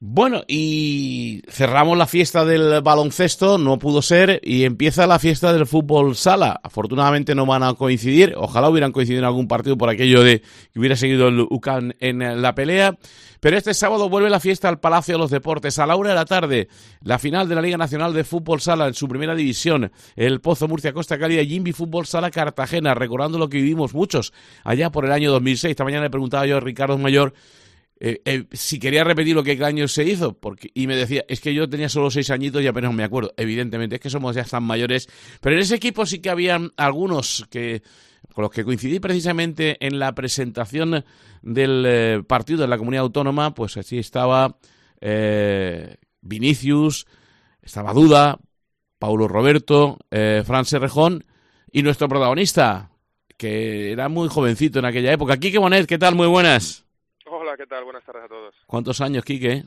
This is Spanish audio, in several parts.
Bueno, y cerramos la fiesta del baloncesto, no pudo ser, y empieza la fiesta del fútbol sala. Afortunadamente no van a coincidir, ojalá hubieran coincidido en algún partido por aquello de que hubiera seguido el UCAM en la pelea. Pero este sábado vuelve la fiesta al Palacio de los Deportes. A la 1 de la tarde, la final de la Liga Nacional de Fútbol Sala en su primera división. El Pozo Murcia Costa Cálida y Invi Fútbol Sala Cartagena, recordando lo que vivimos muchos allá por el año 2006. Esta mañana le preguntaba yo a Ricardo Mayor si quería repetir lo que año se hizo, y me decía, es que yo tenía solo 6 añitos y apenas me acuerdo. Evidentemente, es que somos ya tan mayores, pero en ese equipo sí que habían algunos con los que coincidí precisamente en la presentación del partido de la Comunidad Autónoma. Pues así estaba Vinicius, estaba Duda, Paulo Roberto, Fran Serrejón y nuestro protagonista, que era muy jovencito en aquella época. Quique Bonet, ¿qué tal? Muy buenas. Hola, ¿qué tal? Buenas tardes a todos. ¿Cuántos años, Quique?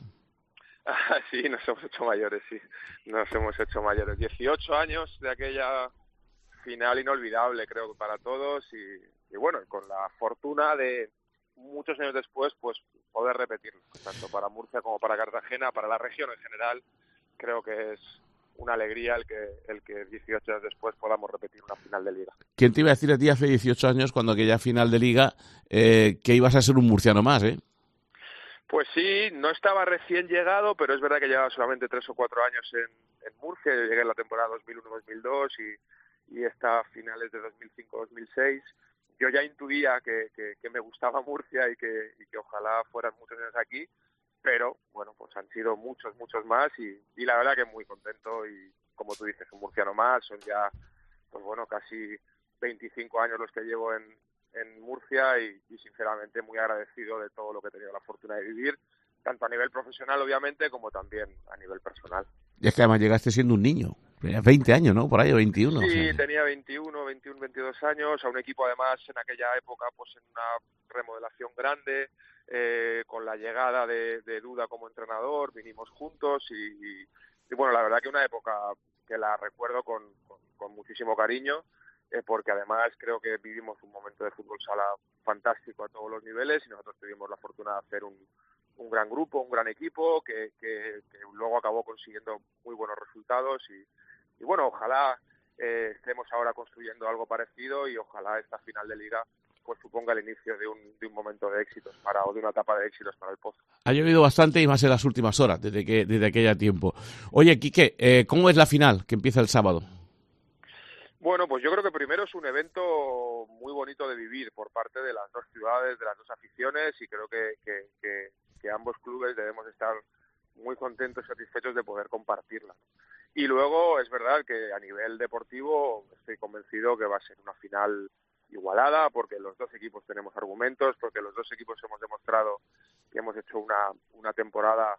Sí, nos hemos hecho mayores, sí. Nos hemos hecho mayores. 18 años de aquella final inolvidable, creo que para todos. Y bueno, con la fortuna de muchos años después, pues poder repetirlo. Tanto para Murcia como para Cartagena, para la región en general. Creo que es una alegría el que 18 años después podamos repetir una final de Liga. ¿Quién te iba a decir a ti hace 18 años, cuando aquella final de Liga, que ibas a ser un murciano más, eh? Pues sí, no estaba recién llegado, pero es verdad que llevaba solamente 3 o 4 años en Murcia. Yo llegué en la temporada 2001-2002 y hasta finales de 2005-2006. Yo ya intuía que me gustaba Murcia y que ojalá fueran muchos años aquí, pero bueno, pues han sido muchos más y la verdad que muy contento y, como tú dices, un murciano más. Son ya, pues bueno, casi 25 años los que llevo en Murcia y sinceramente muy agradecido de todo lo que he tenido la fortuna de vivir, tanto a nivel profesional obviamente como también a nivel personal. Y es que además llegaste siendo un niño, tenías 20 años, ¿no? Por ahí, 21. Sí, o sea. Tenía 21, 22 años, a un equipo además en aquella época pues en una remodelación grande, con la llegada de Duda como entrenador, vinimos juntos y bueno, la verdad que una época que la recuerdo con muchísimo cariño, porque además creo que vivimos un momento de fútbol sala fantástico a todos los niveles y nosotros tuvimos la fortuna de hacer un gran grupo, un gran equipo que luego acabó consiguiendo muy buenos resultados y bueno, ojalá estemos ahora construyendo algo parecido y ojalá esta final de Liga pues suponga el inicio de un momento de éxitos o de una etapa de éxitos para el Pozo. Ha llovido bastante y más en las últimas horas, desde aquella tiempo. Oye, Quique, ¿cómo es la final que empieza el sábado? Bueno, pues yo creo que primero es un evento muy bonito de vivir por parte de las dos ciudades, de las dos aficiones, y creo que ambos clubes debemos estar muy contentos y satisfechos de poder compartirla. Y luego es verdad que a nivel deportivo estoy convencido que va a ser una final igualada, porque los dos equipos tenemos argumentos, porque los dos equipos hemos demostrado que hemos hecho una temporada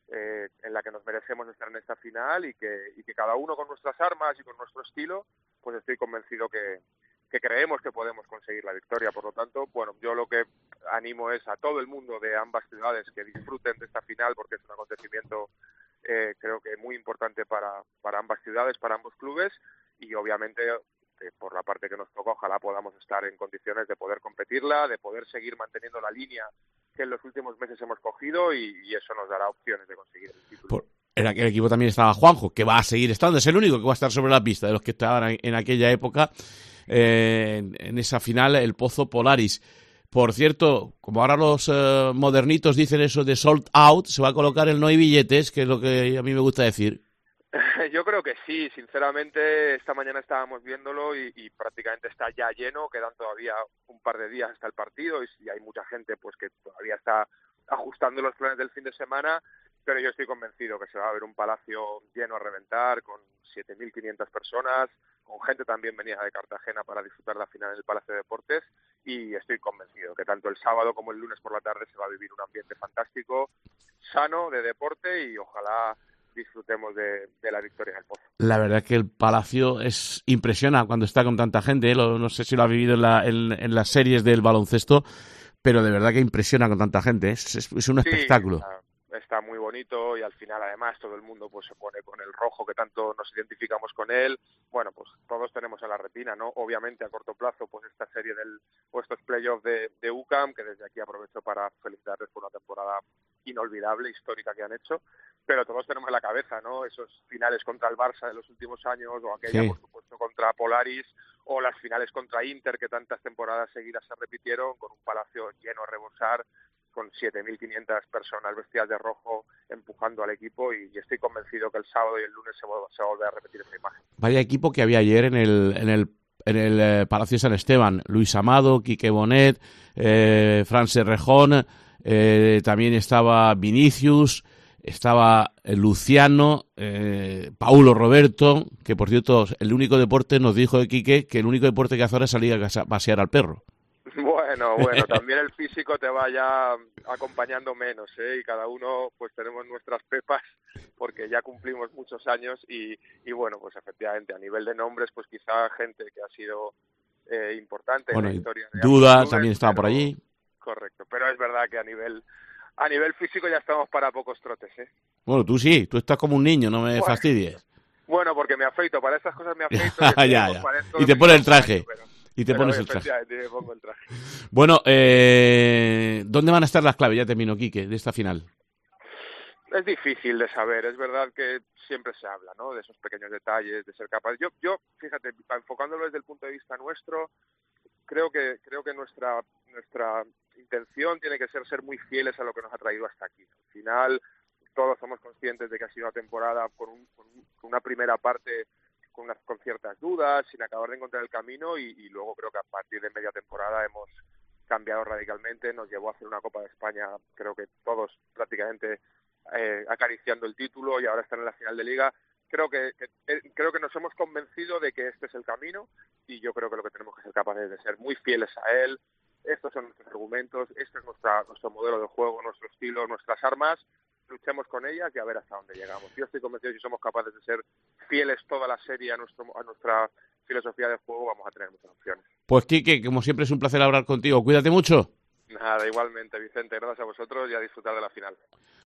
en la que nos merecemos estar en esta final y que cada uno con nuestras armas y con nuestro estilo, pues estoy convencido que creemos que podemos conseguir la victoria. Por lo tanto, bueno, yo lo que animo es a todo el mundo de ambas ciudades que disfruten de esta final, porque es un acontecimiento creo que muy importante para ambas ciudades, para ambos clubes, y obviamente por la parte que nos toca, ojalá podamos estar en condiciones de poder competirla, de poder seguir manteniendo la línea que en los últimos meses hemos cogido y eso nos dará opciones de conseguir el título. En aquel equipo también estaba Juanjo, que va a seguir estando, es el único que va a estar sobre la pista de los que estaban en aquella época, en esa final, el Pozo Polaris. Por cierto, como ahora los modernitos dicen eso de sold out, se va a colocar el no hay billetes, que es lo que a mí me gusta decir. Yo creo que sí, sinceramente esta mañana estábamos viéndolo y prácticamente está ya lleno, quedan todavía un par de días hasta el partido y hay mucha gente pues que todavía está ajustando los planes del fin de semana, pero yo estoy convencido que se va a ver un palacio lleno a reventar, con 7.500 personas, con gente también venida de Cartagena para disfrutar la final en el Palacio de Deportes, y estoy convencido que tanto el sábado como el lunes por la tarde se va a vivir un ambiente fantástico, sano, de deporte, y ojalá disfrutemos de la victoria en el Pozo. La verdad es que el Palacio impresiona cuando está con tanta gente, no sé si lo ha vivido en las series del baloncesto, pero de verdad que impresiona con tanta gente, es un espectáculo. está muy bonito y al final además todo el mundo pues se pone con el rojo que tanto nos identificamos con él. Bueno, pues todos tenemos en la retina, ¿no? Obviamente a corto plazo pues esta serie o estos playoffs de UCAM, que desde aquí aprovecho para felicitarles por una temporada inolvidable, histórica que han hecho, pero todos tenemos en la cabeza, ¿no? Esos finales contra el Barça de los últimos años, o aquella, por supuesto, contra Polaris, o las finales contra Inter, que tantas temporadas seguidas se repitieron, con un palacio lleno a rebosar, con 7.500 personas vestidas de rojo empujando al equipo, y estoy convencido que el sábado y el lunes se va a volver a repetir esa imagen. Vaya equipo que había ayer en el Palacio San Esteban. Luis Amado, Quique Bonet, Fran Serrejón, también estaba Vinicius, estaba Luciano, Paulo Roberto, que por cierto, el único deporte, nos dijo Quique, que el único deporte que hace ahora es salir a pasear al perro. Bueno, también el físico te va ya acompañando menos, y cada uno pues tenemos nuestras pepas, porque ya cumplimos muchos años y bueno, pues efectivamente a nivel de nombres, pues quizá gente que ha sido importante en la historia de Duda también estaba por allí. Correcto, pero es verdad que a nivel físico ya estamos para pocos trotes, Bueno, tú sí, tú estás como un niño, no me fastidies. Bueno, porque me afeito, para estas cosas me afeito. Ya. Y te pones el traje. Y te pones el traje. Me pongo el traje. Bueno, ¿dónde van a estar las claves? Ya termino, Quique, de esta final. Es difícil de saber, es verdad que siempre se habla, ¿no? De esos pequeños detalles, de ser capaz. Yo, fíjate, enfocándolo desde el punto de vista nuestro, creo que nuestra intención tiene que ser muy fieles a lo que nos ha traído hasta aquí. Al final, todos somos conscientes de que ha sido una temporada con una primera parte con ciertas dudas, sin acabar de encontrar el camino, y luego creo que a partir de media temporada hemos cambiado radicalmente, nos llevó a hacer una Copa de España, creo que todos prácticamente acariciando el título, y ahora están en la final de Liga. Creo que nos hemos convencido de que este es el camino, y yo creo que lo que tenemos que ser capaces de ser muy fieles a él. Estos son nuestros argumentos, este es nuestro modelo de juego, nuestro estilo, nuestras armas. Luchemos con ellas y a ver hasta dónde llegamos. Yo estoy convencido que si somos capaces de ser fieles toda la serie a nuestra filosofía de juego, vamos a tener muchas opciones. Pues Quique, como siempre es un placer hablar contigo. Cuídate mucho. Nada, igualmente, Vicente. Gracias a vosotros y a disfrutar de la final.